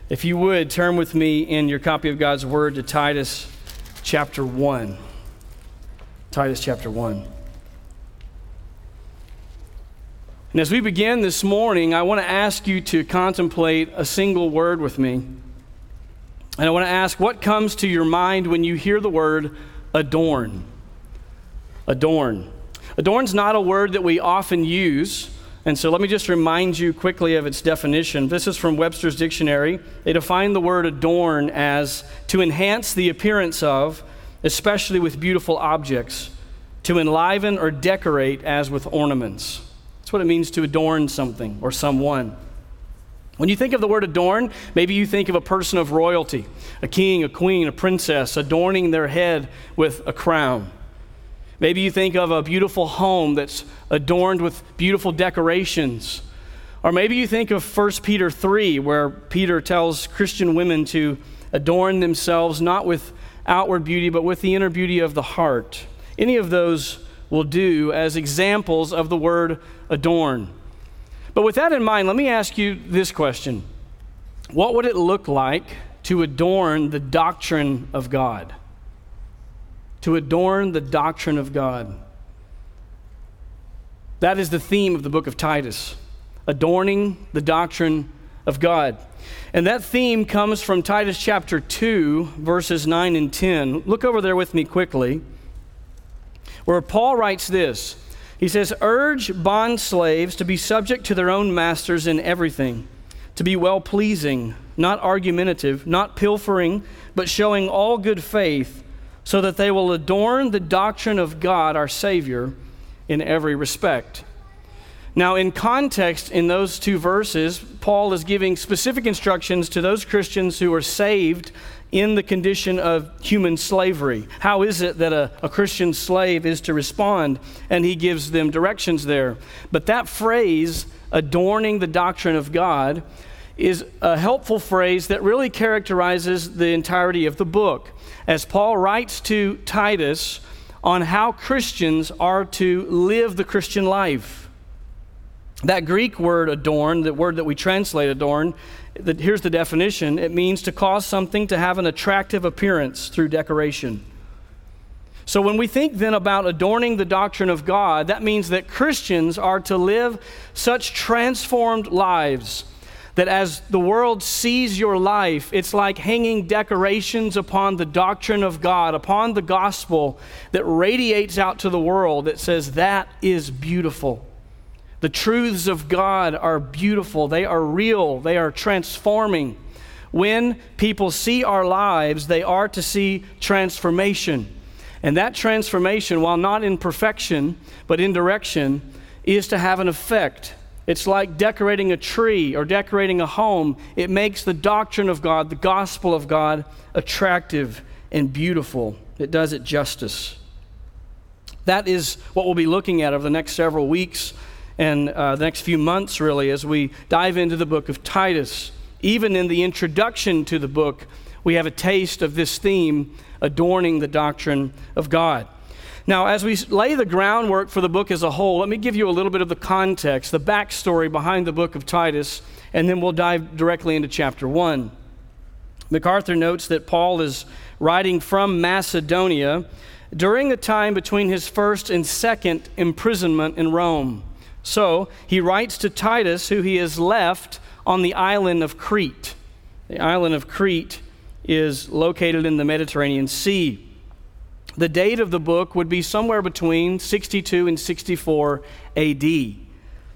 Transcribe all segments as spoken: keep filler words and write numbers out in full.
If you would, turn with me in your copy of God's Word to Titus chapter one. Titus chapter one. And as we begin this morning, I want to ask you to contemplate a single word with me. And I want to ask, what comes to your mind when you hear the word adorn? Adorn. Adorn's not a word that we often use. And so let me just remind you quickly of its definition. This is from Webster's Dictionary. They define the word adorn as to enhance the appearance of, especially with beautiful objects, to enliven or decorate as with ornaments. That's what it means to adorn something or someone. When you think of the word adorn, maybe you think of a person of royalty, a king, a queen, a princess, adorning their head with a crown. Maybe you think of a beautiful home that's adorned with beautiful decorations. Or maybe you think of First Peter three, where Peter tells Christian women to adorn themselves not with outward beauty, but with the inner beauty of the heart. Any of those will do as examples of the word adorn. But with that in mind, let me ask you this question. What would it look like to adorn the doctrine of God? To adorn the doctrine of God. That is the theme of the book of Titus, adorning the doctrine of God. And that theme comes from Titus chapter two, verses nine and ten. Look over there with me quickly, where Paul writes this. He says, "Urge bond slaves to be subject to their own masters in everything, to be well-pleasing, not argumentative, not pilfering, but showing all good faith, so that they will adorn the doctrine of God our Savior in every respect." Now, in context, in those two verses, Paul is giving specific instructions to those Christians who are saved in the condition of human slavery. How is it that a, a Christian slave is to respond? And he gives them directions there. But that phrase, adorning the doctrine of God, is a helpful phrase that really characterizes the entirety of the book, as Paul writes to Titus on how Christians are to live the Christian life. That Greek word adorn, the word that we translate adorn, that here's the definition. It means to cause something to have an attractive appearance through decoration. So when we think then about adorning the doctrine of God, that means that Christians are to live such transformed lives that as the world sees your life, it's like hanging decorations upon the doctrine of God, upon the gospel that radiates out to the world that says, that is beautiful. The truths of God are beautiful. They are real. They are transforming. When people see our lives, they are to see transformation. And that transformation, while not in perfection, but in direction, is to have an effect. It's like decorating a tree or decorating a home. It makes the doctrine of God, the gospel of God, attractive and beautiful. It does it justice. That is what we'll be looking at over the next several weeks and uh, the next few months, really, as we dive into the book of Titus. Even in the introduction to the book, we have a taste of this theme, adorning the doctrine of God. Now, as we lay the groundwork for the book as a whole, let me give you a little bit of the context, the backstory behind the book of Titus, and then we'll dive directly into chapter one. MacArthur notes that Paul is writing from Macedonia during the time between his first and second imprisonment in Rome. So, he writes to Titus, who he has left on the island of Crete. The island of Crete is located in the Mediterranean Sea. The date of the book would be somewhere between sixty-two and sixty-four A D.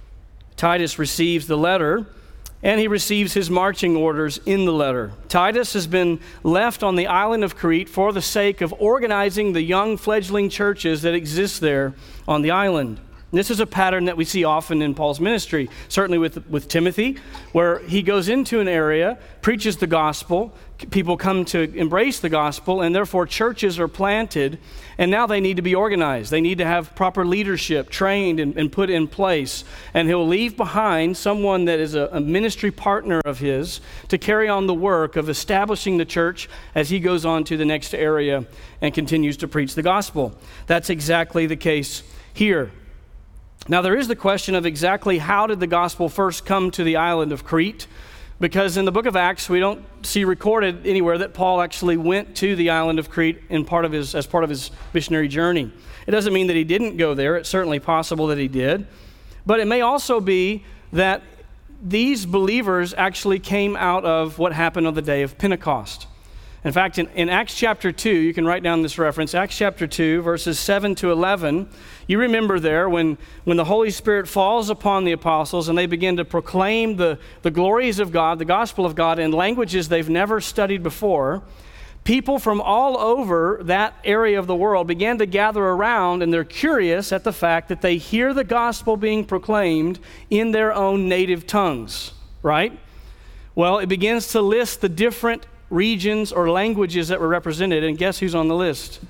Titus receives the letter, and he receives his marching orders in the letter. Titus has been left on the island of Crete for the sake of organizing the young fledgling churches that exist there on the island. This is a pattern that we see often in Paul's ministry, certainly with, with Timothy, where he goes into an area, preaches the gospel, people come to embrace the gospel, and therefore churches are planted, and now they need to be organized. They need to have proper leadership trained and, and put in place. And he'll leave behind someone that is a, a ministry partner of his to carry on the work of establishing the church as he goes on to the next area and continues to preach the gospel. That's exactly the case here. Now, there is the question of exactly how did the gospel first come to the island of Crete? Because in the book of Acts, we don't see recorded anywhere that Paul actually went to the island of Crete in part of his, as part of his missionary journey. It doesn't mean that he didn't go there. It's certainly possible that he did. But it may also be that these believers actually came out of what happened on the day of Pentecost. In fact, in, in Acts chapter two, you can write down this reference, Acts chapter two, verses seven to eleven, you remember there when, when the Holy Spirit falls upon the apostles and they begin to proclaim the, the glories of God, the gospel of God, in languages they've never studied before, people from all over that area of the world began to gather around, and they're curious at the fact that they hear the gospel being proclaimed in their own native tongues, right? Well, it begins to list the different regions or languages that were represented, and guess who's on the list?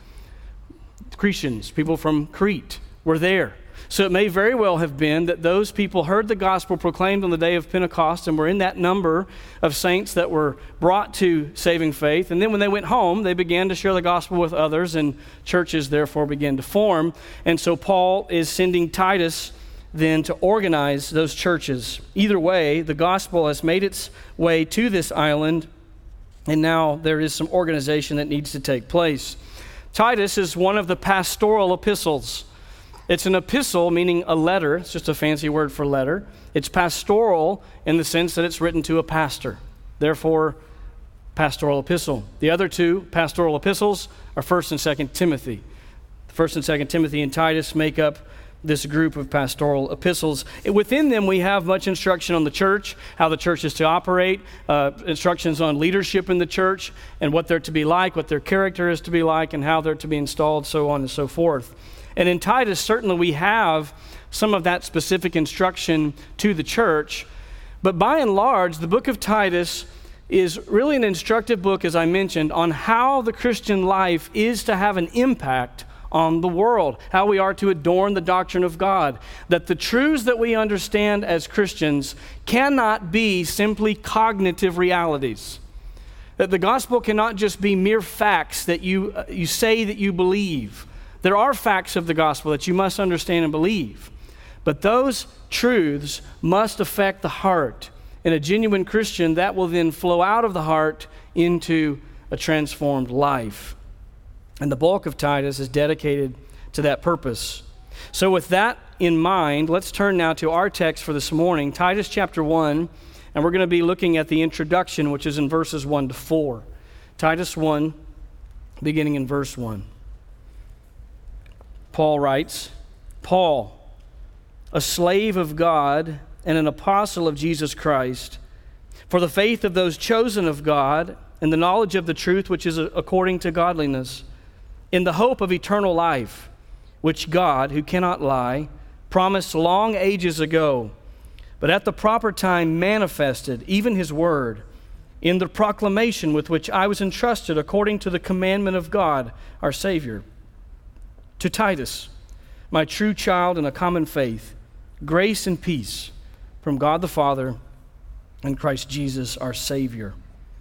Cretans, people from Crete were there. So it may very well have been that those people heard the gospel proclaimed on the day of Pentecost and were in that number of saints that were brought to saving faith. And then when they went home, they began to share the gospel with others, and churches therefore began to form. And so Paul is sending Titus then to organize those churches. Either way, the gospel has made its way to this island, and now there is some organization that needs to take place. Titus is one of the pastoral epistles. It's an epistle, meaning a letter. It's just a fancy word for letter. It's pastoral in the sense that it's written to a pastor. Therefore, pastoral epistle. The other two pastoral epistles are First and Second Timothy. First and Second Timothy and Titus make up this group of pastoral epistles. Within them, we have much instruction on the church, how the church is to operate, uh, instructions on leadership in the church, and what they're to be like, what their character is to be like, and how they're to be installed, so on and so forth. And in Titus, certainly we have some of that specific instruction to the church. But by and large, the book of Titus is really an instructive book, as I mentioned, on how the Christian life is to have an impact on the world, how we are to adorn the doctrine of God, that the truths that we understand as Christians cannot be simply cognitive realities, that the gospel cannot just be mere facts that you, uh, you say that you believe. There are facts of the gospel that you must understand and believe, but those truths must affect the heart. In a genuine Christian, that will then flow out of the heart into a transformed life. And the bulk of Titus is dedicated to that purpose. So with that in mind, let's turn now to our text for this morning, Titus chapter one, and we're going to be looking at the introduction, which is in verses one to four. Titus one, beginning in verse one. Paul writes, Paul, a slave of God and an apostle of Jesus Christ, for the faith of those chosen of God and the knowledge of the truth which is according to godliness, in the hope of eternal life, which God, who cannot lie, promised long ages ago, but at the proper time manifested, even his word, in the proclamation with which I was entrusted according to the commandment of God, our Savior. To Titus, my true child in a common faith, grace and peace from God the Father and Christ Jesus, our Savior.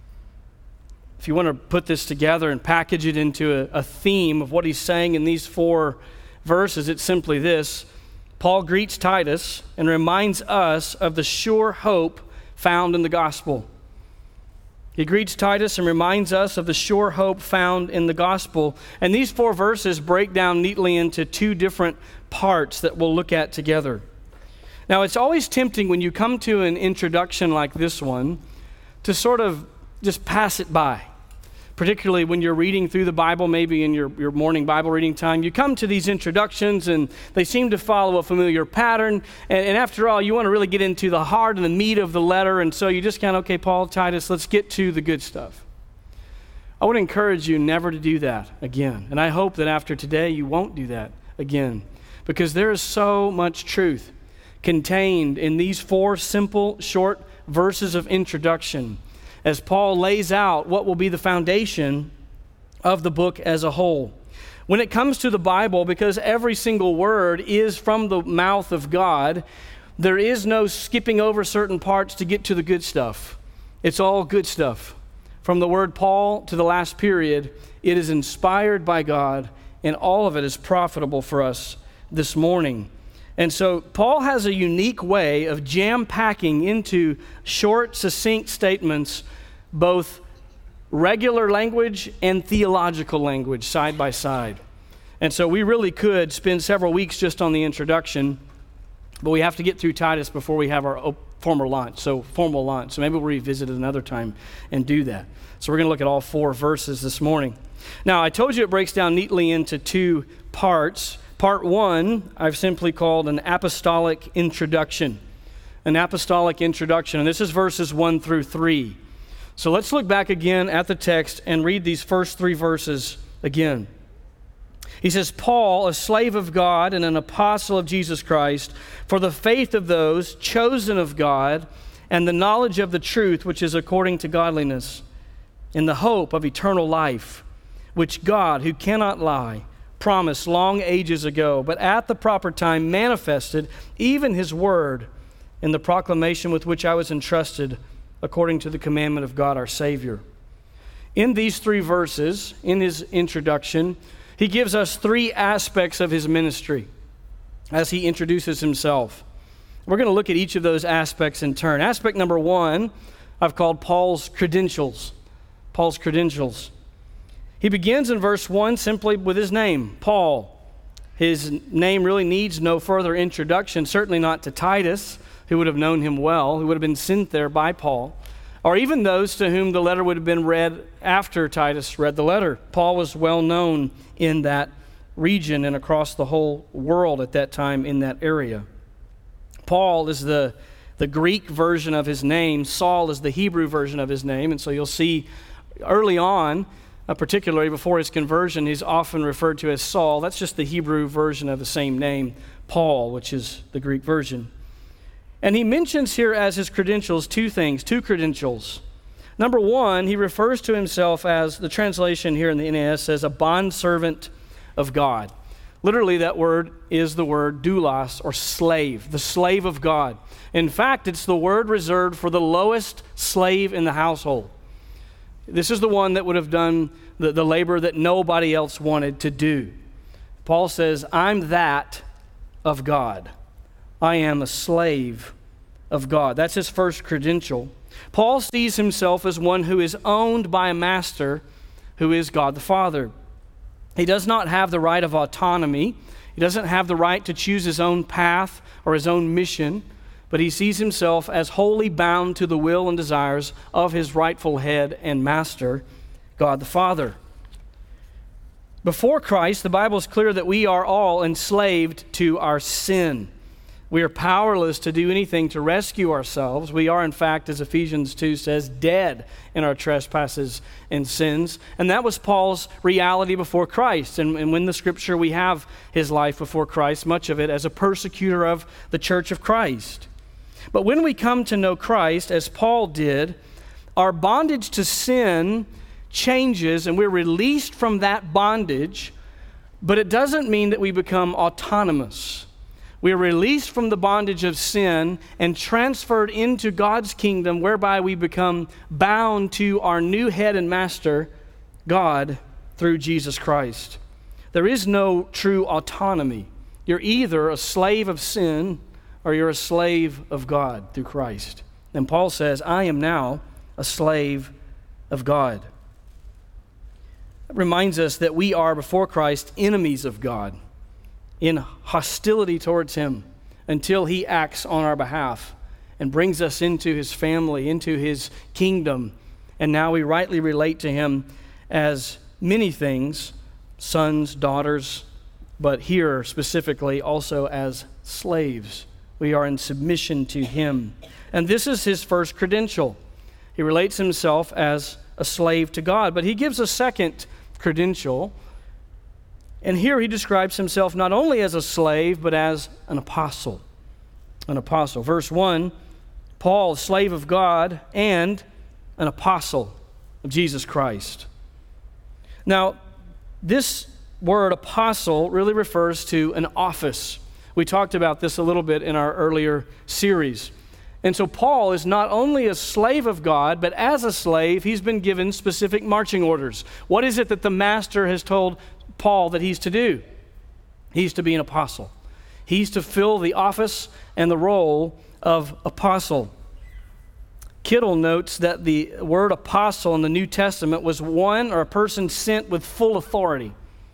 If you want to put this together and package it into a, a theme of what he's saying in these four verses, it's simply this. Paul greets Titus and reminds us of the sure hope found in the gospel. He greets Titus and reminds us of the sure hope found in the gospel. And these four verses break down neatly into two different parts that we'll look at together. Now, it's always tempting when you come to an introduction like this one to sort of just pass it by. Particularly when you're reading through the Bible, maybe in your, your morning Bible reading time, you come to these introductions and they seem to follow a familiar pattern. And, and after all, you want to really get into the heart and the meat of the letter. And so you just kind of, okay, Paul, Titus, let's get to the good stuff. I would encourage you never to do that again. And I hope that after today, you won't do that again. Because there is so much truth contained in these four simple, short verses of introduction, as Paul lays out what will be the foundation of the book as a whole. When it comes to the Bible, because every single word is from the mouth of God, there is no skipping over certain parts to get to the good stuff. It's all good stuff. From the word Paul to the last period, it is inspired by God, and all of it is profitable for us this morning. And so Paul has a unique way of jam-packing into short, succinct statements both regular language and theological language side by side. And so we really could spend several weeks just on the introduction, but we have to get through Titus before we have our formal launch, so formal launch. So maybe we'll revisit it another time and do that. So we're going to look at all four verses this morning. Now, I told you it breaks down neatly into two parts. Part one, I've simply called an apostolic introduction. An apostolic introduction. And this is verses one through three. So let's look back again at the text and read these first three verses again. He says, Paul, a slave of God and an apostle of Jesus Christ, for the faith of those chosen of God and the knowledge of the truth which is according to godliness, in the hope of eternal life, which God, who cannot lie, promised long ages ago, but at the proper time manifested even his word in the proclamation with which I was entrusted according to the commandment of God our Savior. In these three verses, in his introduction, he gives us three aspects of his ministry as he introduces himself. We're going to look at each of those aspects in turn. Aspect number one, I've called Paul's credentials. Paul's credentials. He begins in verse one simply with his name, Paul. His name really needs no further introduction, certainly not to Titus, who would have known him well, who would have been sent there by Paul, or even those to whom the letter would have been read after Titus read the letter. Paul was well known in that region and across the whole world at that time in that area. Paul is the, the Greek version of his name. Saul is the Hebrew version of his name. And so you'll see early on, Uh, particularly before his conversion, he's often referred to as Saul. That's just the Hebrew version of the same name, Paul, which is the Greek version. And he mentions here as his credentials two things, two credentials. Number one, he refers to himself as, the translation here in the N A S says, a bondservant of God. Literally, that word is the word doulos, or slave, the slave of God. In fact, it's the word reserved for the lowest slave in the household. This is the one that would have done the, the labor that nobody else wanted to do. Paul says, I'm that of God. I am a slave of God. That's his first credential. Paul sees himself as one who is owned by a master who is God the Father. He does not have the right of autonomy. He doesn't have the right to choose his own path or his own mission, but he sees himself as wholly bound to the will and desires of his rightful head and master, God the Father. Before Christ, the Bible is clear that we are all enslaved to our sin. We are powerless to do anything to rescue ourselves. We are, in fact, as Ephesians two says, dead in our trespasses and sins. And that was Paul's reality before Christ. And, and when the Scripture, we have his life before Christ, much of it as a persecutor of the church of Christ. But when we come to know Christ, as Paul did, our bondage to sin changes and we're released from that bondage, but it doesn't mean that we become autonomous. We are released from the bondage of sin and transferred into God's kingdom, whereby we become bound to our new head and master, God, through Jesus Christ. There is no true autonomy. You're either a slave of sin or you're a slave of God through Christ. And Paul says, I am now a slave of God. It reminds us that we are, before Christ, enemies of God, in hostility towards him until he acts on our behalf and brings us into his family, into his kingdom. And now we rightly relate to him as many things, sons, daughters, but here specifically also as slaves. We are in submission to him. And this is his first credential. He relates himself as a slave to God, but he gives a second credential. And here he describes himself not only as a slave, but as an apostle. An apostle. Verse one, Paul, slave of God and an apostle of Jesus Christ. Now, this word apostle really refers to an office. We talked about this a little bit in our earlier series. And so Paul is not only a slave of God, but as a slave, he's been given specific marching orders. What is it that the master has told Paul that he's to do? He's to be an apostle. He's to fill the office and the role of apostle. Kittle notes that the word apostle in the New Testament was one or a person sent with full authority.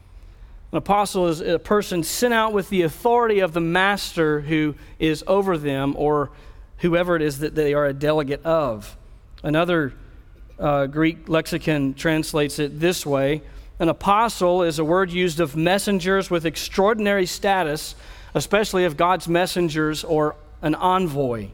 An apostle is a person sent out with the authority of the master who is over them, or whoever it is that they are a delegate of. Another uh, Greek lexicon translates it this way: an apostle is a word used of messengers with extraordinary status, especially of God's messengers or an envoy.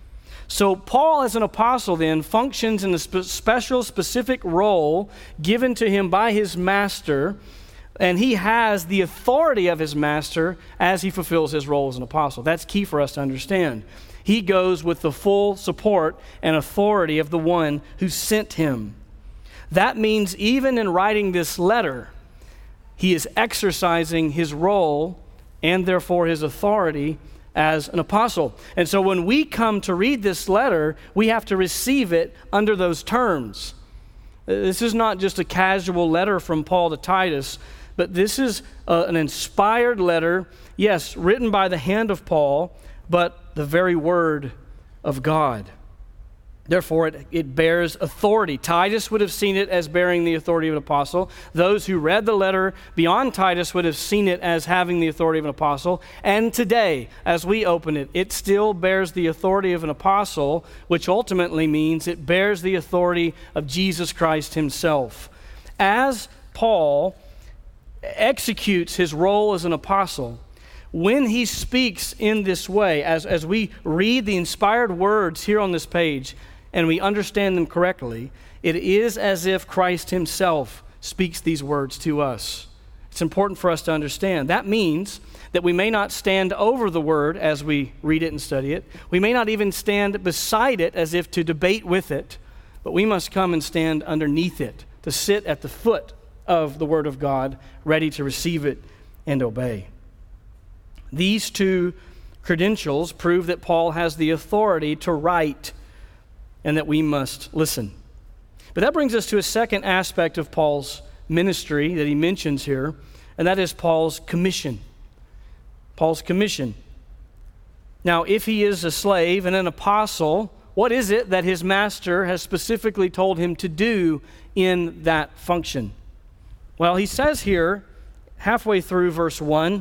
So Paul, as an apostle, then, functions in a spe- special, specific role given to him by his master, and he has the authority of his master as he fulfills his role as an apostle. That's key for us to understand. He goes with the full support and authority of the one who sent him. That means even in writing this letter, he is exercising his role and therefore his authority as an apostle. And so when we come to read this letter, we have to receive it under those terms. This is not just a casual letter from Paul to Titus, but this is a, an inspired letter, yes, written by the hand of Paul, but the very word of God. Therefore, it, it bears authority. Titus would have seen it as bearing the authority of an apostle. Those who read the letter beyond Titus would have seen it as having the authority of an apostle. And today, as we open it, it still bears the authority of an apostle, which ultimately means it bears the authority of Jesus Christ himself. As Paul executes his role as an apostle, when he speaks in this way, as, as we read the inspired words here on this page, and we understand them correctly, it is as if Christ himself speaks these words to us. It's important for us to understand. That means that we may not stand over the word as we read it and study it. We may not even stand beside it as if to debate with it, but we must come and stand underneath it, to sit at the foot of the word of God, ready to receive it and obey. These two credentials prove that Paul has the authority to write and that we must listen. But that brings us to a second aspect of Paul's ministry that he mentions here, and that is Paul's commission. Paul's commission. Now, if he is a slave and an apostle, what is it that his master has specifically told him to do in that function? Well, he says here, halfway through verse one,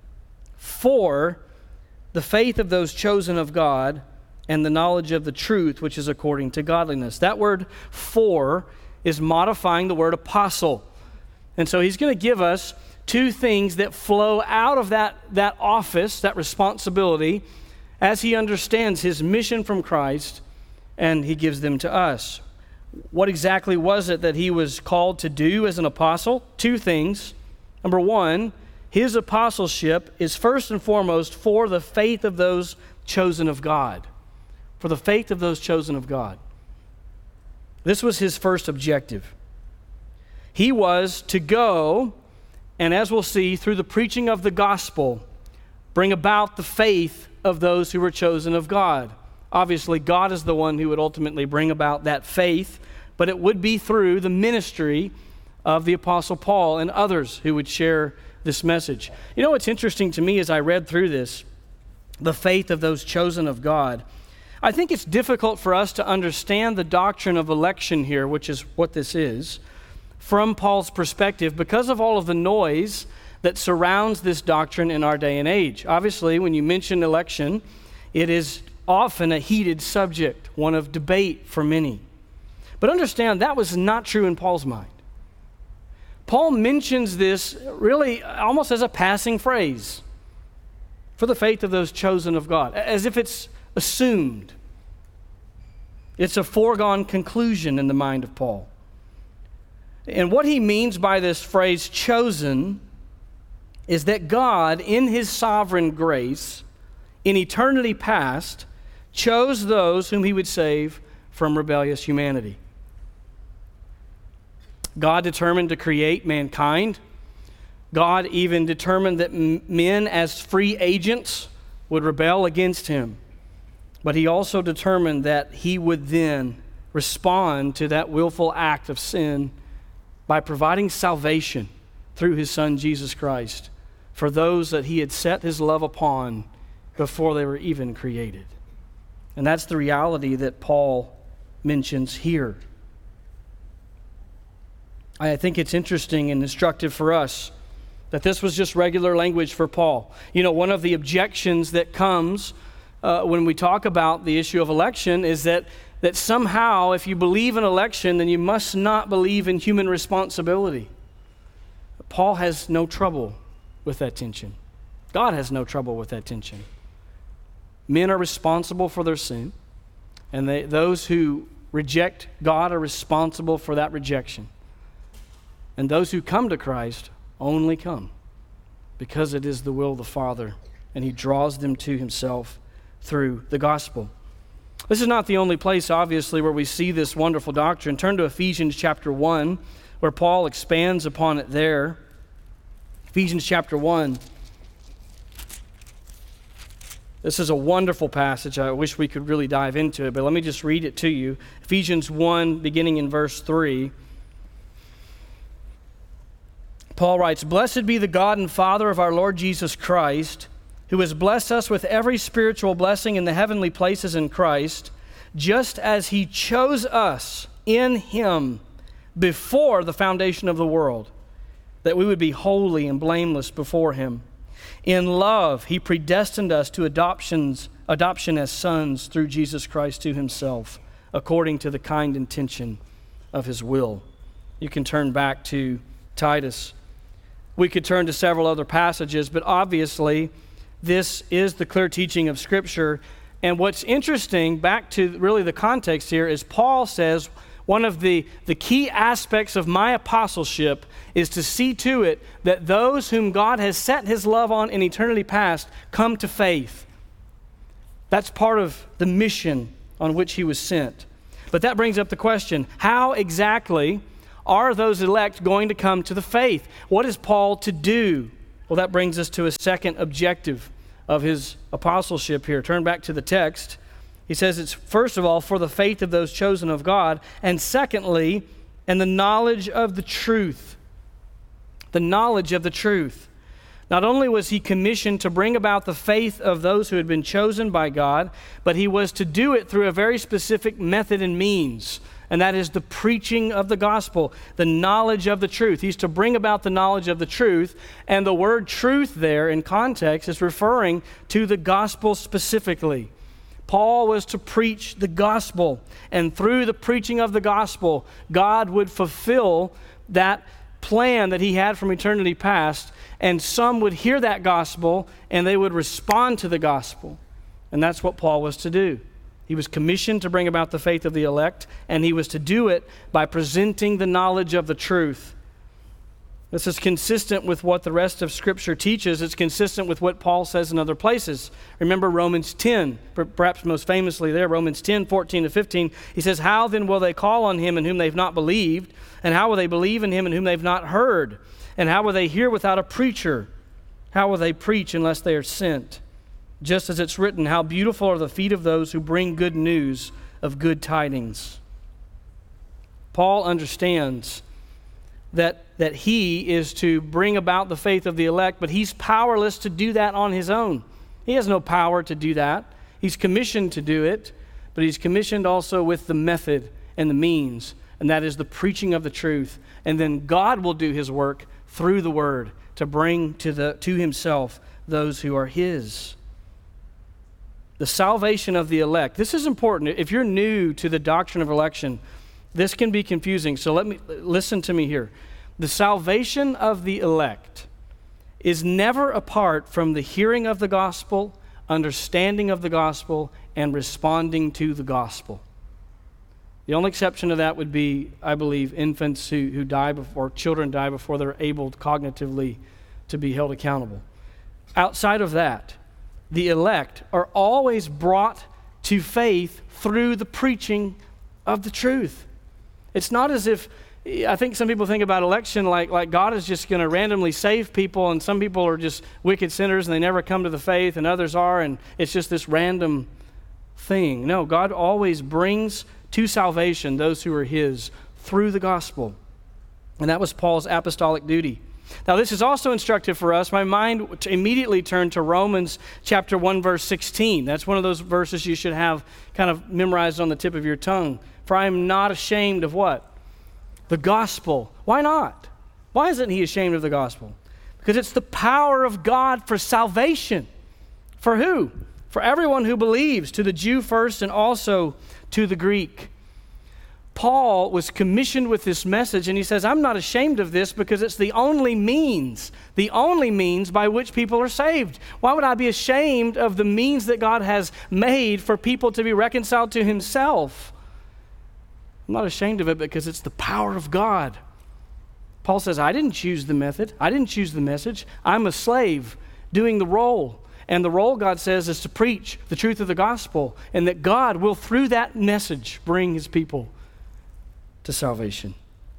for the faith of those chosen of God and the knowledge of the truth which is according to godliness. That word for is modifying the word apostle. And so he's going to give us two things that flow out of that, that office, that responsibility, as he understands his mission from Christ, and he gives them to us. What exactly was it that he was called to do as an apostle? Two things. Number one, his apostleship is first and foremost for the faith of those chosen of God. For the faith of those chosen of God. This was his first objective. He was to go, and as we'll see, through the preaching of the gospel, bring about the faith of those who were chosen of God. Obviously, God is the one who would ultimately bring about that faith, but it would be through the ministry of the Apostle Paul and others who would share this message. You know what's interesting to me as I read through this, the faith of those chosen of God, I think it's difficult for us to understand the doctrine of election here, which is what this is, from Paul's perspective because of all of the noise that surrounds this doctrine in our day and age. Obviously, when you mention election, it is often a heated subject, one of debate for many. But understand, that was not true in Paul's mind. Paul mentions this really almost as a passing phrase, for the faith of those chosen of God, as if it's assumed. It's a foregone conclusion in the mind of Paul. And what he means by this phrase, chosen, is that God, in his sovereign grace, in eternity past, chose those whom he would save from rebellious humanity. God determined to create mankind. God even determined that m- men as free agents would rebel against him. But he also determined that he would then respond to that willful act of sin by providing salvation through his Son, Jesus Christ, for those that he had set his love upon before they were even created. And that's the reality that Paul mentions here. I think it's interesting and instructive for us that this was just regular language for Paul. You know, one of the objections that comes uh, when we talk about the issue of election is that, that somehow if you believe in election, then you must not believe in human responsibility. Paul has no trouble with that tension. God has no trouble with that tension. Men are responsible for their sin, and they, those who reject God are responsible for that rejection. And those who come to Christ only come because it is the will of the Father, and he draws them to himself through the gospel. This is not the only place, obviously, where we see this wonderful doctrine. Turn to Ephesians chapter one, where Paul expands upon it there. Ephesians chapter one. This is a wonderful passage. I wish we could really dive into it, but let me just read it to you. Ephesians one, beginning in verse three. Paul writes, "Blessed be the God and Father of our Lord Jesus Christ, who has blessed us with every spiritual blessing in the heavenly places in Christ, just as he chose us in him before the foundation of the world, that we would be holy and blameless before him. In love, he predestined us to adoptions, adoption as sons through Jesus Christ to himself, according to the kind intention of his will." You can turn back to Titus. We could turn to several other passages, but obviously this is the clear teaching of Scripture. And what's interesting, back to really the context here, is Paul says one of the, the key aspects of my apostleship is to see to it that those whom God has set his love on in eternity past come to faith. That's part of the mission on which he was sent. But that brings up the question, how exactly are those elect going to come to the faith? What is Paul to do? Well, that brings us to a second objective of his apostleship here. Turn back to the text. He says it's, first of all, for the faith of those chosen of God, and secondly, and the knowledge of the truth. The knowledge of the truth. Not only was he commissioned to bring about the faith of those who had been chosen by God, but he was to do it through a very specific method and means, and that is the preaching of the gospel, the knowledge of the truth. He's to bring about the knowledge of the truth, and the word truth there in context is referring to the gospel specifically. Paul was to preach the gospel, and through the preaching of the gospel, God would fulfill that plan that he had from eternity past, and some would hear that gospel and they would respond to the gospel. And that's what Paul was to do. He was commissioned to bring about the faith of the elect, and he was to do it by presenting the knowledge of the truth. This is consistent with what the rest of Scripture teaches. It's consistent with what Paul says in other places. Remember Romans ten, perhaps most famously there, Romans ten, fourteen to fifteen. He says, "How then will they call on him in whom they've not believed? And how will they believe in him in whom they've not heard? And how will they hear without a preacher? How will they preach unless they are sent? Just as it's written, how beautiful are the feet of those who bring good news of good tidings." Paul understands that, that he is to bring about the faith of the elect, but he's powerless to do that on his own. He has no power to do that. He's commissioned to do it, but he's commissioned also with the method and the means, and that is the preaching of the truth. And then God will do his work through the word to bring to, the, to himself those who are his. The salvation of the elect. This is important. If you're new to the doctrine of election, this can be confusing. So let me listen to me here. The salvation of the elect is never apart from the hearing of the gospel, understanding of the gospel, and responding to the gospel. The only exception to that would be, I believe, infants who, who die before, children die before they're able cognitively to be held accountable. Outside of that, the elect are always brought to faith through the preaching of the truth. It's not as if, I think some people think about election like, like God is just going to randomly save people, and some people are just wicked sinners and they never come to the faith, and others are, and it's just this random thing. No, God always brings to salvation those who are his through the gospel. And that was Paul's apostolic duty. Now, this is also instructive for us. My mind immediately turned to Romans chapter one, verse sixteen. That's one of those verses you should have kind of memorized on the tip of your tongue. For I am not ashamed of what? The gospel. Why not? Why isn't he ashamed of the gospel? Because it's the power of God for salvation. For who? For everyone who believes, to the Jew first and also to the Greek. Paul was commissioned with this message, and he says, I'm not ashamed of this because it's the only means, the only means by which people are saved. Why would I be ashamed of the means that God has made for people to be reconciled to himself? I'm not ashamed of it because it's the power of God. Paul says, I didn't choose the method. I didn't choose the message. I'm a slave doing the role. And the role, God says, is to preach the truth of the gospel, and that God will, through that message, bring his people to salvation.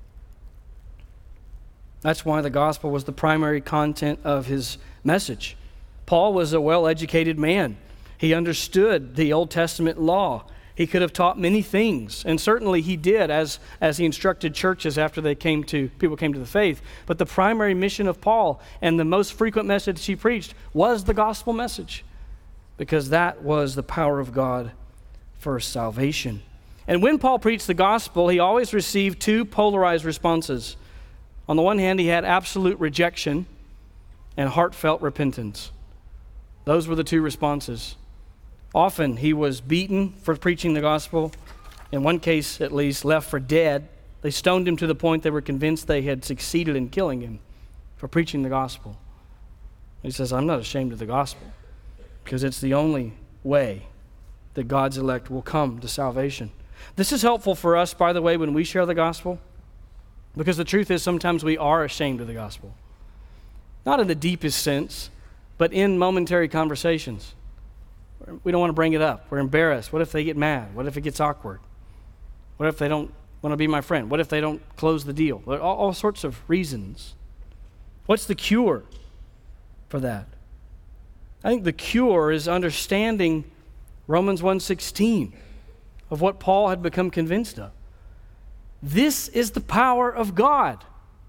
That's why the gospel was the primary content of his message. Paul was a well-educated man. He understood the Old Testament law. He could have taught many things, and certainly he did as, as he instructed churches after they came to, people came to the faith. But the primary mission of Paul and the most frequent message he preached was the gospel message, because that was the power of God for salvation. And when Paul preached the gospel, he always received two polarized responses. On the one hand, he had absolute rejection and heartfelt repentance. Those were the two responses. Often he was beaten for preaching the gospel. In one case, at least, left for dead. They stoned him to the point they were convinced they had succeeded in killing him for preaching the gospel. He says, I'm not ashamed of the gospel because it's the only way that God's elect will come to salvation. This is helpful for us, by the way, when we share the gospel, because the truth is sometimes we are ashamed of the gospel. Not in the deepest sense, but in momentary conversations. We don't want to bring it up. We're embarrassed. What if they get mad? What if it gets awkward? What if they don't want to be my friend? What if they don't close the deal? All, all sorts of reasons. What's the cure for that? I think the cure is understanding Romans one sixteen of what Paul had become convinced of. This is the power of God.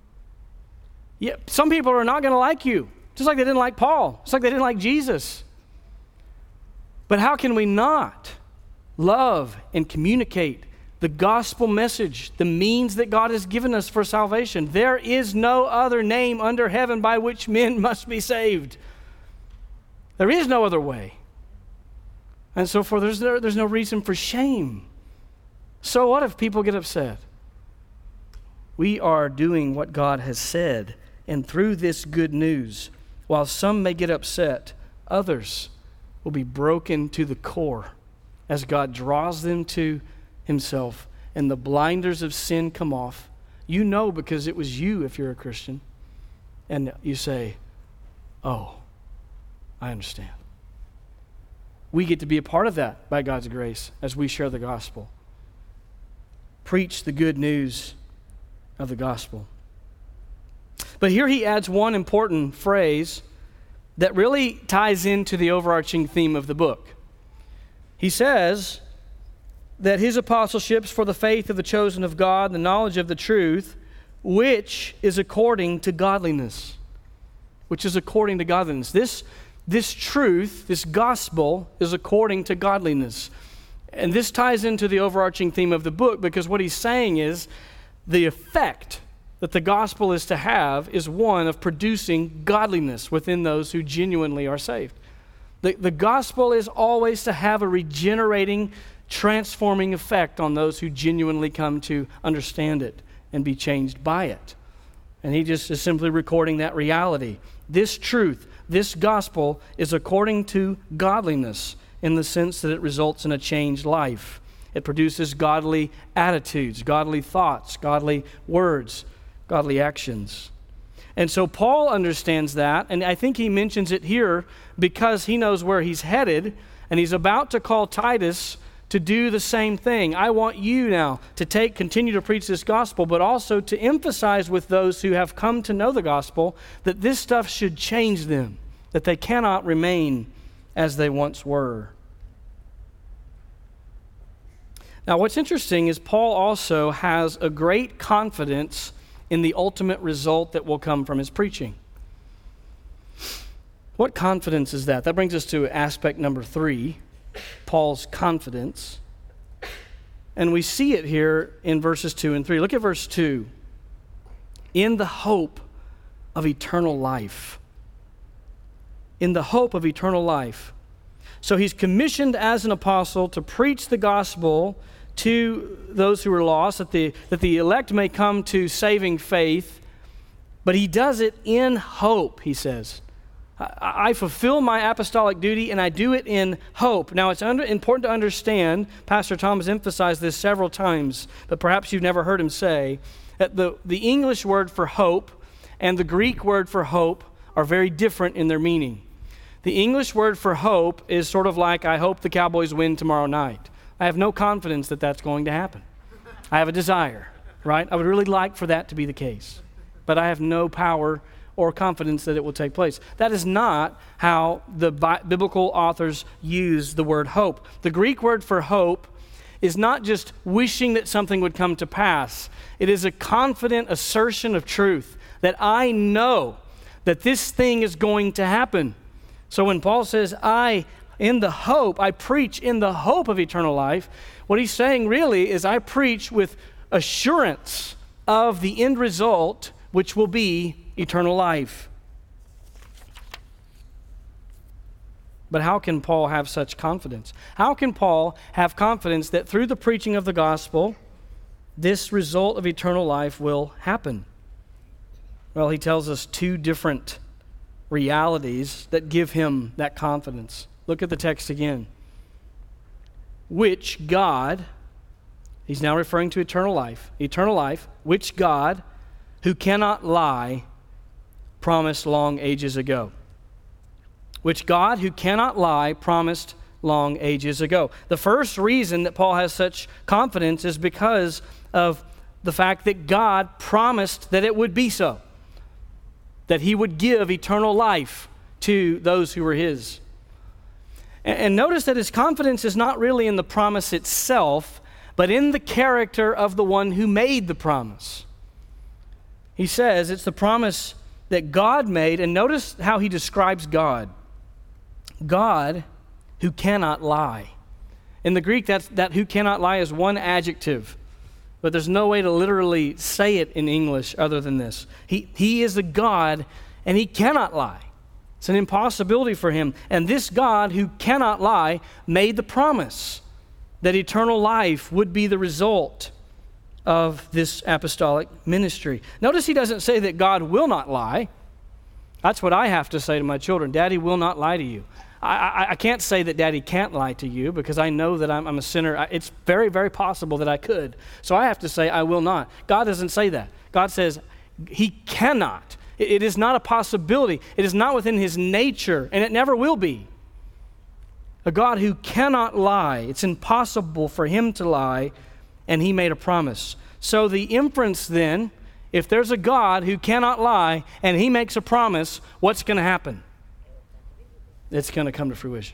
Yeah, some people are not going to like you, just like they didn't like Paul, just like they didn't like Jesus. But how can we not love and communicate the gospel message, the means that God has given us for salvation? There is no other name under heaven by which men must be saved. There is no other way. And so for there's no, there's no reason for shame. So what if people get upset? We are doing what God has said, and through this good news, while some may get upset, others will be broken to the core as God draws them to himself and the blinders of sin come off. You know because it was you if you're a Christian. And you say, oh, I understand. We get to be a part of that by God's grace as we share the gospel. Preach the good news of the gospel. But here he adds one important phrase that really ties into the overarching theme of the book. He says that his apostleship's for the faith of the chosen of God, the knowledge of the truth, which is according to godliness. Which is according to godliness. This This truth, this gospel, is according to godliness. And this ties into the overarching theme of the book, because what he's saying is the effect that the gospel is to have is one of producing godliness within those who genuinely are saved. The, the gospel is always to have a regenerating, transforming effect on those who genuinely come to understand it and be changed by it. And he just is simply recording that reality. This truth, this gospel is according to godliness in the sense that it results in a changed life. It produces godly attitudes, godly thoughts, godly words, godly actions. And so Paul understands that, and I think he mentions it here because he knows where he's headed, and he's about to call Titus to do the same thing. I want you now to take, continue to preach this gospel, but also to emphasize with those who have come to know the gospel that this stuff should change them, that they cannot remain as they once were. Now, what's interesting is Paul also has a great confidence in the ultimate result that will come from his preaching. What confidence is that? That brings us to aspect number three, Paul's confidence. And we see it here in verses two and three. Look at verse two. In the hope of eternal life. In the hope of eternal life. So he's commissioned as an apostle to preach the gospel to those who are lost, that the, that the elect may come to saving faith. But he does it in hope, he says. I fulfill my apostolic duty, and I do it in hope. Now, it's under, important to understand, Pastor Tom has emphasized this several times, but perhaps you've never heard him say, that the, the English word for hope and the Greek word for hope are very different in their meaning. The English word for hope is sort of like, I hope the Cowboys win tomorrow night. I have no confidence that that's going to happen. I have a desire, right? I would really like for that to be the case, but I have no power or confidence that it will take place. That is not how the bi- biblical authors use the word hope. The Greek word for hope is not just wishing that something would come to pass. It is a confident assertion of truth that I know that this thing is going to happen. So when Paul says, I, in the hope, I preach in the hope of eternal life, what he's saying really is I preach with assurance of the end result, which will be eternal life. But how can Paul have such confidence? How can Paul have confidence that through the preaching of the gospel, this result of eternal life will happen? Well, he tells us two different realities that give him that confidence. Look at the text again. Which God, he's now referring to eternal life, eternal life, which God, who cannot lie, promised long ages ago. Which God, who cannot lie, promised long ages ago. The first reason that Paul has such confidence is because of the fact that God promised that it would be so. That he would give eternal life to those who were his. And, and notice that his confidence is not really in the promise itself, but in the character of the one who made the promise. He says it's the promise that God made, and notice how he describes God. God who cannot lie. In the Greek, that's, that who cannot lie is one adjective, but there's no way to literally say it in English other than this. He, he is a God, and he cannot lie. It's an impossibility for him. And this God who cannot lie made the promise that eternal life would be the result of this apostolic ministry. Notice he doesn't say that God will not lie. That's what I have to say to my children. Daddy will not lie to you. I, I, I can't say that Daddy can't lie to you because I know that I'm, I'm a sinner. I, it's very, very possible that I could. So I have to say I will not. God doesn't say that. God says he cannot. It, it is not a possibility. It is not within his nature, and it never will be. A God who cannot lie. It's impossible for him to lie, and he made a promise. So the inference then, if there's a God who cannot lie and he makes a promise, what's going to happen? It's going to come to fruition.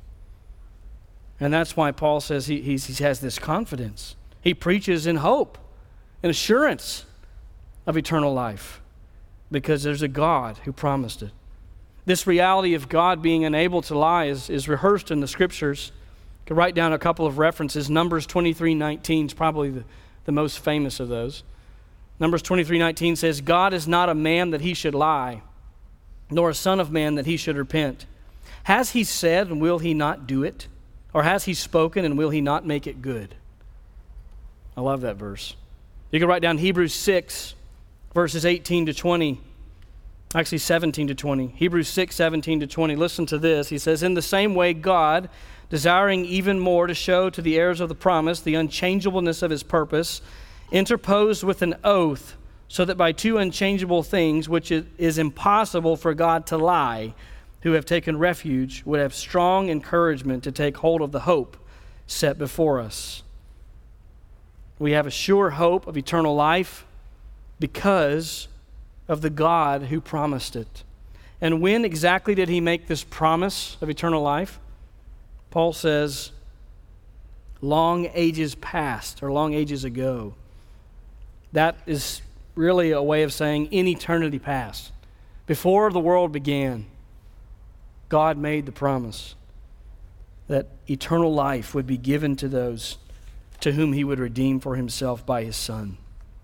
And that's why Paul says he, he's, he has this confidence. He preaches in hope and assurance of eternal life because there's a God who promised it. This reality of God being unable to lie is, is rehearsed in the Scriptures. You can write down a couple of references. Numbers twenty-three nineteen is probably the, the most famous of those. Numbers twenty-three nineteen says, God is not a man that he should lie, nor a son of man that he should repent. Has he said, and will he not do it? Or has he spoken, and will he not make it good? I love that verse. You can write down Hebrews six, verses eighteen to twenty. Actually, seventeen to twenty. Hebrews six, seventeen to twenty. Listen to this. He says, in the same way, God, desiring even more to show to the heirs of the promise the unchangeableness of his purpose, interposed with an oath, so that by two unchangeable things, which it is impossible for God to lie, who have taken refuge, would have strong encouragement to take hold of the hope set before us. We have a sure hope of eternal life because of the God who promised it. And when exactly did he make this promise of eternal life? Paul says, long ages past, or long ages ago. That is really a way of saying in eternity past. Before the world began, God made the promise that eternal life would be given to those to whom he would redeem for himself by his Son.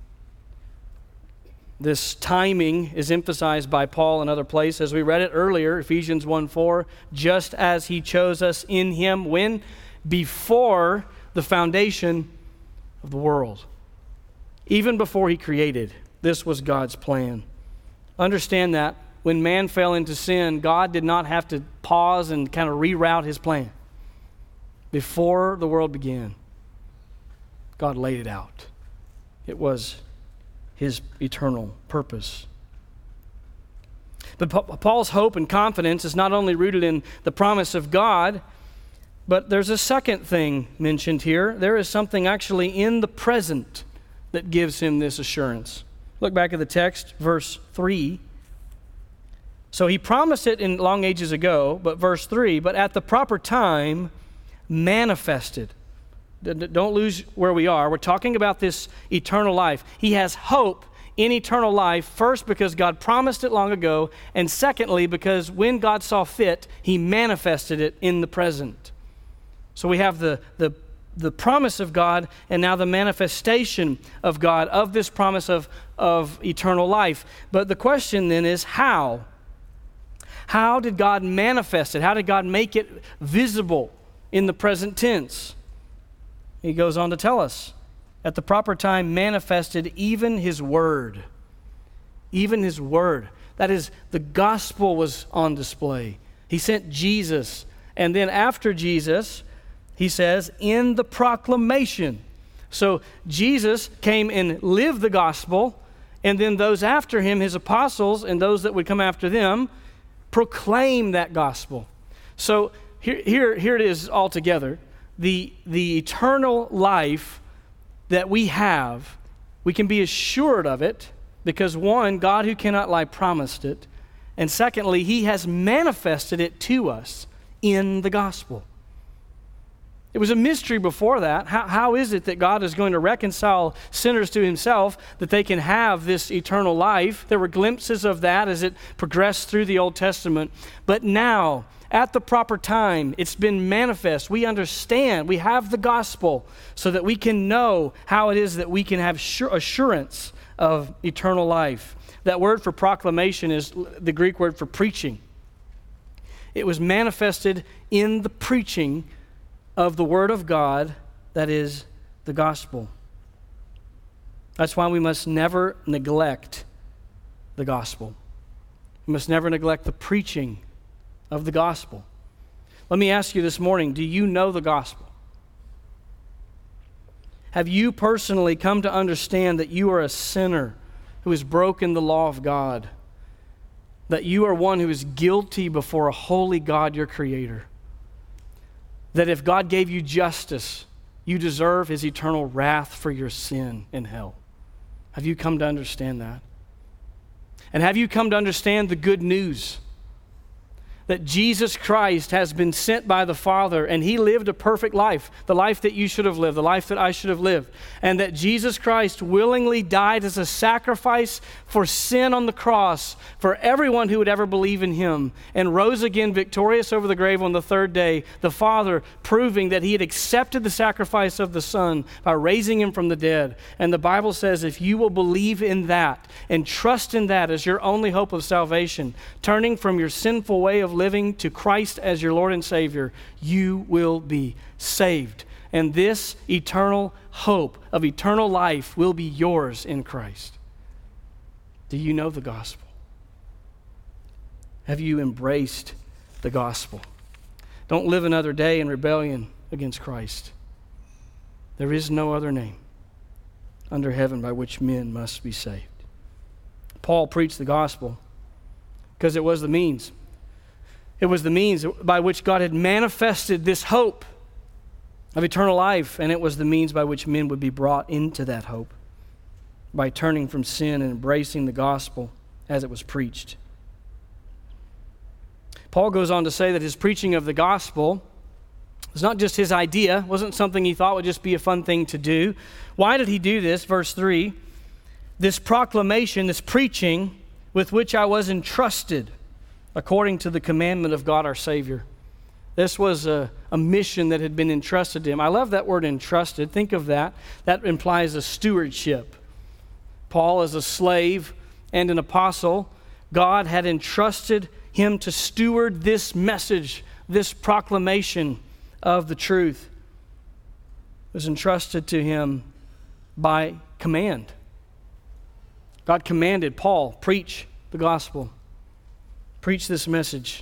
This timing is emphasized by Paul in other places. We read it earlier, Ephesians one four, just as he chose us in him when? Before the foundation of the world. Even before he created, this was God's plan. Understand that when man fell into sin, God did not have to pause and kind of reroute his plan. Before the world began, God laid it out. It was his eternal purpose. But Paul's hope and confidence is not only rooted in the promise of God, but there's a second thing mentioned here. There is something actually in the present that gives him this assurance. Look back at the text, verse three. So he promised it in long ages ago, but verse three, but at the proper time manifested. Don't lose where we are. We're talking about this eternal life. He has hope in eternal life, first because God promised it long ago, and secondly because when God saw fit, he manifested it in the present. So we have the, the, the promise of God and now the manifestation of God of this promise of, of eternal life. But the question then is how? How did God manifest it? How did God make it visible in the present tense? He goes on to tell us, at the proper time manifested even his word. Even his word. That is, the gospel was on display. He sent Jesus. And then after Jesus, he says, in the proclamation. So Jesus came and lived the gospel, and then those after him, his apostles, and those that would come after them, proclaim that gospel. So here, here, here it is all together. The, the eternal life that we have, we can be assured of it because one, God who cannot lie promised it, and secondly, he has manifested it to us in the gospel. It was a mystery before that. How, how is it that God is going to reconcile sinners to himself, that they can have this eternal life? There were glimpses of that as it progressed through the Old Testament. But now, at the proper time, it's been manifest. We understand. We have the gospel so that we can know how it is that we can have sure assurance of eternal life. That word for proclamation is the Greek word for preaching. It was manifested in the preaching of the Word of God, that is the gospel. That's why we must never neglect the gospel. We must never neglect the preaching of the gospel. Let me ask you this morning, do you know the gospel? Have you personally come to understand that you are a sinner who has broken the law of God? That you are one who is guilty before a holy God, your Creator? That if God gave you justice, you deserve his eternal wrath for your sin in hell? Have you come to understand that? And have you come to understand the good news? That Jesus Christ has been sent by the Father, and he lived a perfect life, the life that you should have lived, the life that I should have lived, and that Jesus Christ willingly died as a sacrifice for sin on the cross for everyone who would ever believe in him, and rose again victorious over the grave on the third day, the Father proving that he had accepted the sacrifice of the Son by raising him from the dead. And the Bible says if you will believe in that and trust in that as your only hope of salvation, turning from your sinful way of living to Christ as your Lord and Savior, you will be saved. And this eternal hope of eternal life will be yours in Christ. Do you know the gospel? Have you embraced the gospel? Don't live another day in rebellion against Christ. There is no other name under heaven by which men must be saved. Paul preached the gospel because it was the means. It was the means by which God had manifested this hope of eternal life, and it was the means by which men would be brought into that hope by turning from sin and embracing the gospel as it was preached. Paul goes on to say that his preaching of the gospel was not just his idea, wasn't something he thought would just be a fun thing to do. Why did he do this? Verse three, this proclamation, this preaching with which I was entrusted according to the commandment of God our Savior. This was a, a mission that had been entrusted to him. I love that word entrusted. Think of that. That implies a stewardship. Paul, as a slave and an apostle, God had entrusted him to steward this message, this proclamation of the truth. It was entrusted to him by command. God commanded Paul, preach the gospel. Preach this message.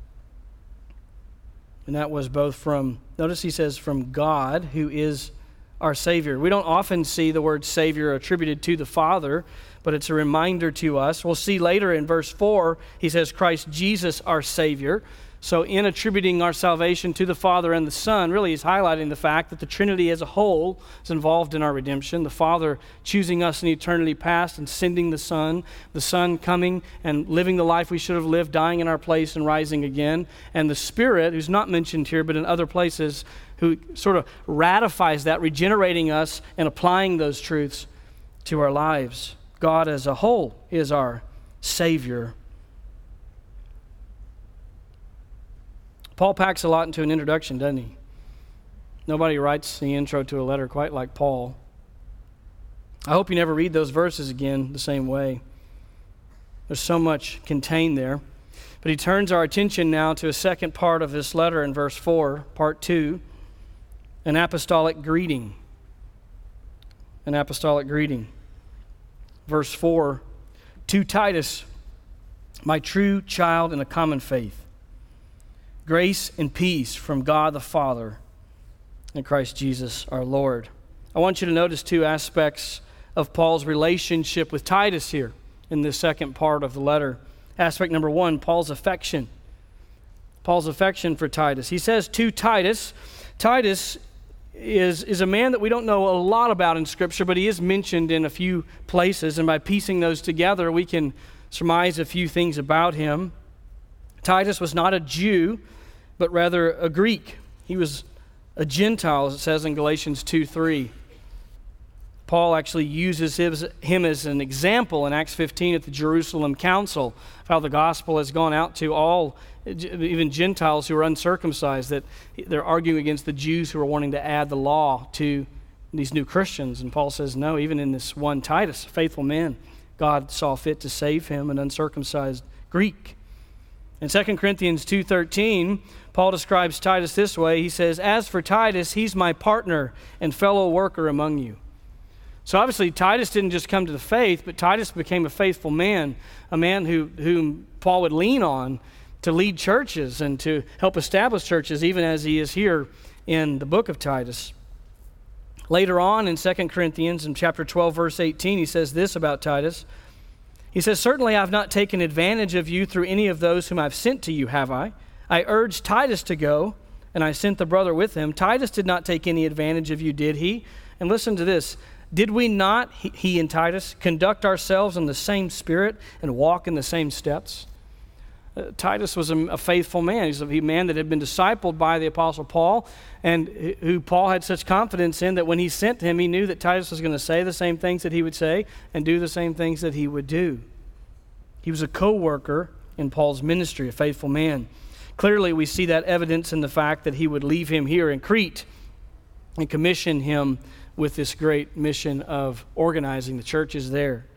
And that was both from, notice he says, from God, who is our Savior. We don't often see the word Savior attributed to the Father, but it's a reminder to us. We'll see later in verse four, he says, Christ Jesus our Savior. So in attributing our salvation to the Father and the Son, really he's highlighting the fact that the Trinity as a whole is involved in our redemption. The Father choosing us in eternity past and sending the Son, the Son coming and living the life we should have lived, dying in our place and rising again, and the Spirit, who's not mentioned here but in other places, who sort of ratifies that, regenerating us and applying those truths to our lives. God as a whole is our Savior. Paul packs a lot into an introduction, doesn't he? Nobody writes the intro to a letter quite like Paul. I hope you never read those verses again the same way. There's so much contained there. But he turns our attention now to a second part of this letter in verse four, part two, an apostolic greeting. An apostolic greeting. Verse four, to Titus, my true child in a common faith. Grace and peace from God the Father and Christ Jesus our Lord. I want you to notice two aspects of Paul's relationship with Titus here in this second part of the letter. Aspect number one, Paul's affection. Paul's affection for Titus. He says to Titus, Titus is, is a man that we don't know a lot about in Scripture, but he is mentioned in a few places, and by piecing those together, we can surmise a few things about him. Titus was not a Jew, but rather a Greek. He was a Gentile, as it says in Galatians two three. Paul actually uses his, him as an example in Acts fifteen at the Jerusalem Council of how the gospel has gone out to all, even Gentiles who are uncircumcised, that they're arguing against the Jews who are wanting to add the law to these new Christians. And Paul says, no, even in this one Titus, a faithful man, God saw fit to save him, an uncircumcised Greek. In Second Corinthians two thirteen, Paul describes Titus this way. He says, as for Titus, he's my partner and fellow worker among you. So obviously Titus didn't just come to the faith, but Titus became a faithful man, a man who, whom Paul would lean on to lead churches and to help establish churches, even as he is here in the book of Titus. Later on in Second Corinthians, in chapter twelve, verse eighteen, he says this about Titus. He says, certainly I have not taken advantage of you through any of those whom I've sent to you, have I? I urged Titus to go, and I sent the brother with him. Titus did not take any advantage of you, did he? And listen to this. Did we not, he, he and Titus, conduct ourselves in the same spirit and walk in the same steps? Uh, Titus was a, a faithful man. He's a man that had been discipled by the Apostle Paul, and who Paul had such confidence in that when he sent him, he knew that Titus was going to say the same things that he would say and do the same things that he would do. He was a co-worker in Paul's ministry, a faithful man. Clearly, we see that evidence in the fact that he would leave him here in Crete and commission him with this great mission of organizing the churches there.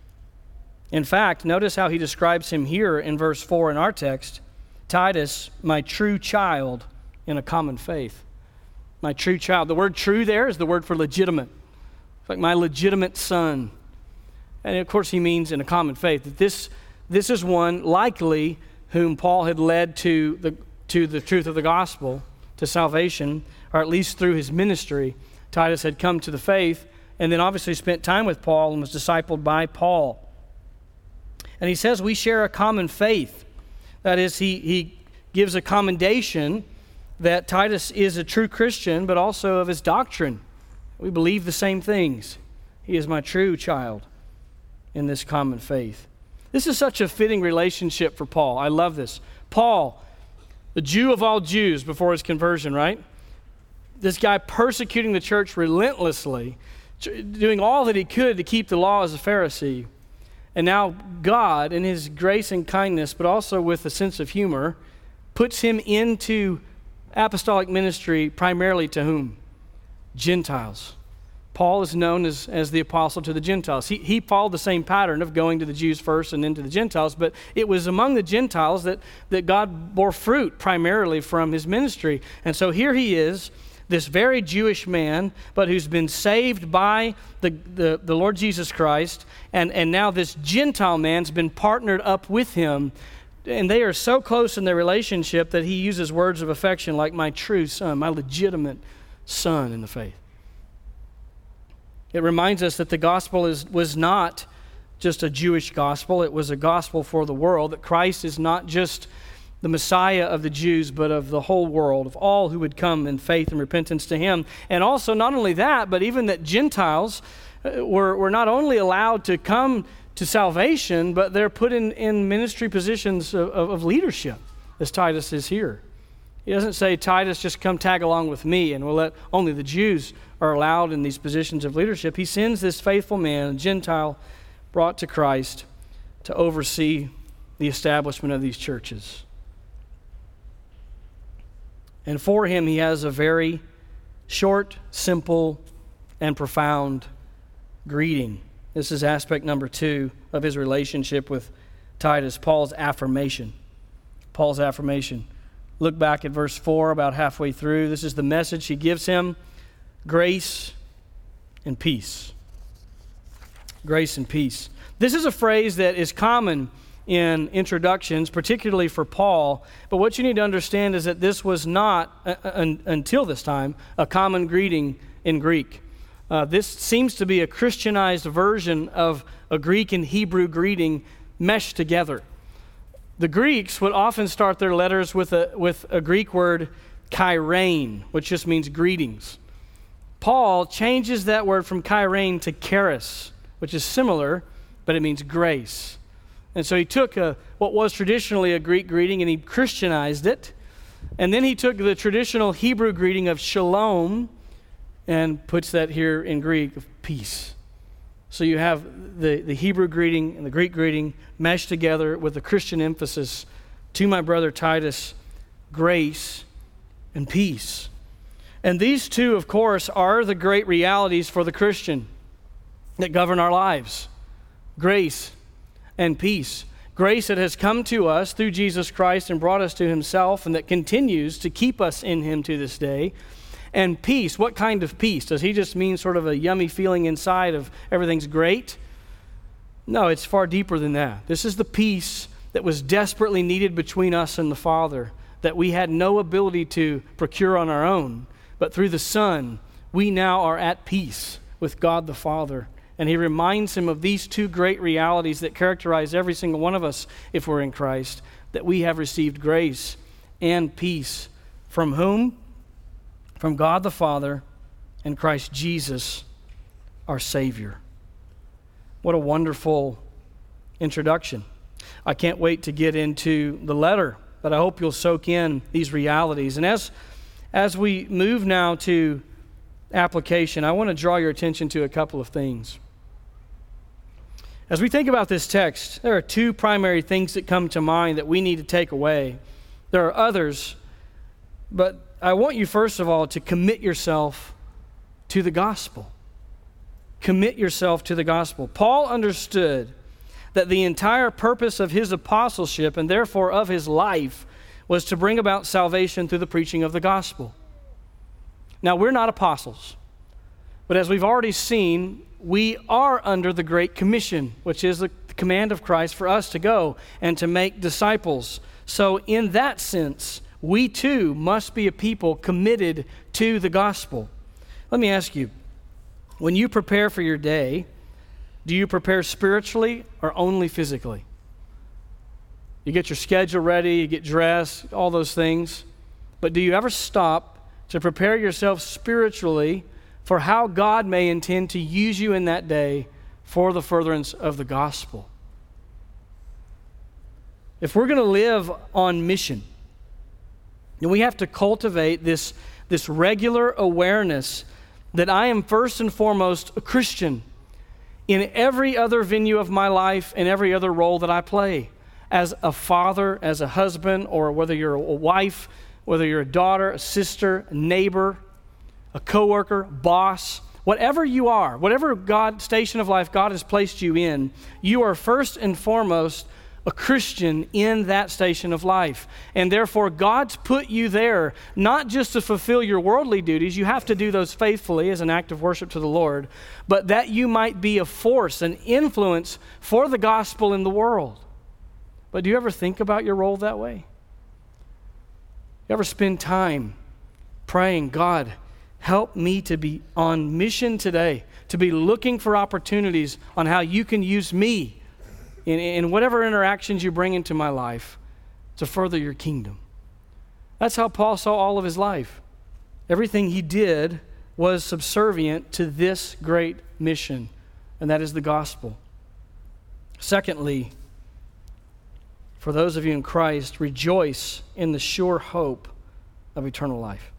In fact, notice how he describes him here in verse four in our text. Titus, my true child in a common faith. My true child. The word true there is the word for legitimate. It's like my legitimate son. And of course he means in a common faith. That this, this is one likely whom Paul had led to the, to the truth of the gospel, to salvation, or at least through his ministry. Titus had come to the faith and then obviously spent time with Paul and was discipled by Paul. And he says we share a common faith. That is, he, he gives a commendation that Titus is a true Christian, but also of his doctrine. We believe the same things. He is my true child in this common faith. This is such a fitting relationship for Paul. I love this. Paul, the Jew of all Jews before his conversion, right? This guy persecuting the church relentlessly, doing all that he could to keep the law as a Pharisee. And now God, in his grace and kindness, but also with a sense of humor, puts him into apostolic ministry primarily to whom? Gentiles. Paul is known as, as the apostle to the Gentiles. He, he followed the same pattern of going to the Jews first and then to the Gentiles, but it was among the Gentiles that, that God bore fruit primarily from his ministry. And so here he is, this very Jewish man, but who's been saved by the, the, the Lord Jesus Christ, and, and now this Gentile man's been partnered up with him, and they are so close in their relationship that he uses words of affection like my true son, my legitimate son in the faith. It reminds us that the gospel is, was not just a Jewish gospel, it was a gospel for the world, that Christ is not just the Messiah of the Jews, but of the whole world, of all who would come in faith and repentance to him. And also, not only that, but even that Gentiles were, were not only allowed to come to salvation, but they're put in, in ministry positions of, of, of leadership, as Titus is here. He doesn't say, Titus, just come tag along with me, and we'll let only the Jews are allowed in these positions of leadership. He sends this faithful man, a Gentile, brought to Christ, to oversee the establishment of these churches. And for him, he has a very short, simple, and profound greeting. This is aspect number two of his relationship with Titus, Paul's affirmation. Paul's affirmation. Look back at verse four, about halfway through. This is the message he gives him: grace and peace. Grace and peace. This is a phrase that is common in introductions, particularly for Paul. But what you need to understand is that this was not, uh, un, until this time, a common greeting in Greek. Uh, this seems to be a Christianized version of a Greek and Hebrew greeting meshed together. The Greeks would often start their letters with a, with a Greek word, kairein, which just means greetings. Paul changes that word from kairein to charis, which is similar, but it means grace. And so he took a, what was traditionally a Greek greeting and he Christianized it. And then he took the traditional Hebrew greeting of shalom and puts that here in Greek of peace. So you have the, the Hebrew greeting and the Greek greeting meshed together with the Christian emphasis. To my brother Titus, grace and peace. And these two, of course, are the great realities for the Christian that govern our lives. Grace and peace. Grace that has come to us through Jesus Christ and brought us to himself, and that continues to keep us in him to this day. And peace, what kind of peace? Does he just mean sort of a yummy feeling inside of everything's great? No, it's far deeper than that. This is the peace that was desperately needed between us and the Father, that we had no ability to procure on our own. But through the Son, we now are at peace with God the Father. And he reminds him of these two great realities that characterize every single one of us if we're in Christ, that we have received grace and peace. From whom? From God the Father and Christ Jesus, our Savior. What a wonderful introduction. I can't wait to get into the letter, but I hope you'll soak in these realities. And as, as we move now to application, I want to draw your attention to a couple of things. As we think about this text, there are two primary things that come to mind that we need to take away. There are others, but I want you, first of all, to commit yourself to the gospel. Commit yourself to the gospel. Paul understood that the entire purpose of his apostleship, and therefore of his life, was to bring about salvation through the preaching of the gospel. Now, we're not apostles, but as we've already seen, we are under the Great Commission, which is the command of Christ for us to go and to make disciples. So in that sense, we too must be a people committed to the gospel. Let me ask you, when you prepare for your day, do you prepare spiritually or only physically? You get your schedule ready, you get dressed, all those things. But do you ever stop to prepare yourself spiritually for how God may intend to use you in that day for the furtherance of the gospel? If we're going to live on mission, then we have to cultivate this, this regular awareness that I am first and foremost a Christian in every other venue of my life and every other role that I play. As a father, as a husband, or whether you're a wife, whether you're a daughter, a sister, a neighbor, a coworker, boss, whatever you are, whatever God station of life God has placed you in, you are first and foremost a Christian in that station of life. And therefore, God's put you there not just to fulfill your worldly duties, you have to do those faithfully as an act of worship to the Lord, but that you might be a force, an influence for the gospel in the world. But do you ever think about your role that way? You ever spend time praying, God, help me to be on mission today, to be looking for opportunities on how you can use me in, in whatever interactions you bring into my life to further your kingdom? That's how Paul saw all of his life. Everything he did was subservient to this great mission, and that is the gospel. Secondly, for those of you in Christ, rejoice in the sure hope of eternal life.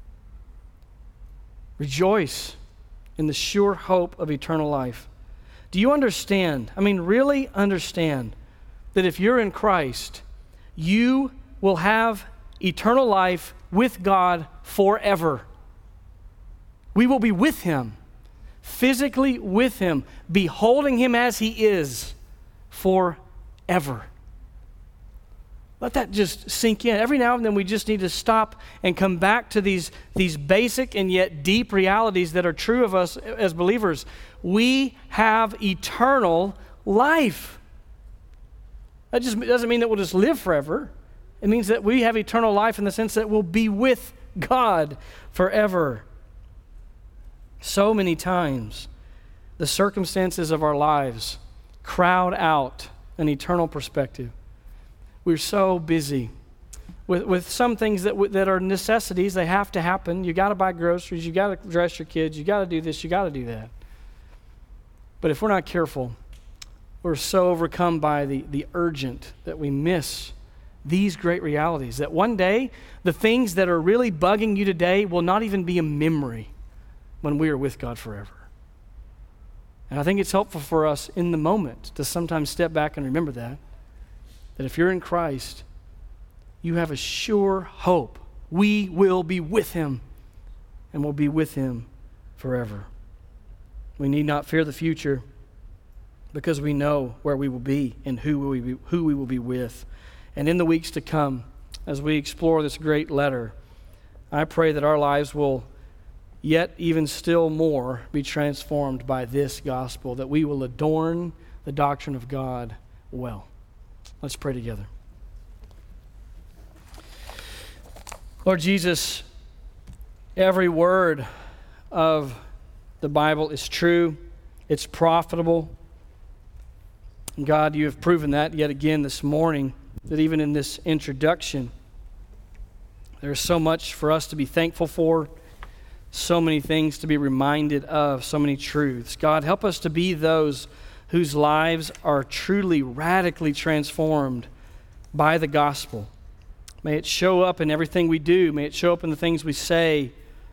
Rejoice in the sure hope of eternal life. Do you understand? I mean, really understand that if you're in Christ, you will have eternal life with God forever. We will be with Him, physically with Him, beholding Him as He is forever. Let that just sink in. Every now and then we just need to stop and come back to these, these basic and yet deep realities that are true of us as believers. We have eternal life. That just doesn't mean that we'll just live forever. It means that we have eternal life in the sense that we'll be with God forever. So many times, the circumstances of our lives crowd out an eternal perspective. We're so busy with, with some things that, w- that are necessities. They have to happen. You got to buy groceries. You got to dress your kids. You got to do this. You got to do that. But if we're not careful, we're so overcome by the, the urgent that we miss these great realities, that one day the things that are really bugging you today will not even be a memory when we are with God forever. And I think it's helpful for us in the moment to sometimes step back and remember that. That if you're in Christ, you have a sure hope. We will be with Him, and we'll be with Him forever. We need not fear the future because we know where we will be and who we will be, who we will be with. And in the weeks to come, as we explore this great letter, I pray that our lives will yet even still more be transformed by this gospel, that we will adorn the doctrine of God well. Let's pray together. Lord Jesus, every word of the Bible is true. It's profitable. And God, you have proven that yet again this morning, that even in this introduction, there's so much for us to be thankful for, so many things to be reminded of, so many truths. God, help us to be those whose lives are truly radically transformed by the gospel. May it show up in everything we do. May it show up in the things we say.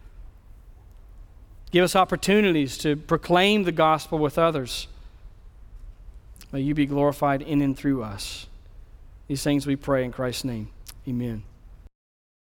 Give us opportunities to proclaim the gospel with others. May you be glorified in and through us. These things we pray in Christ's name. Amen.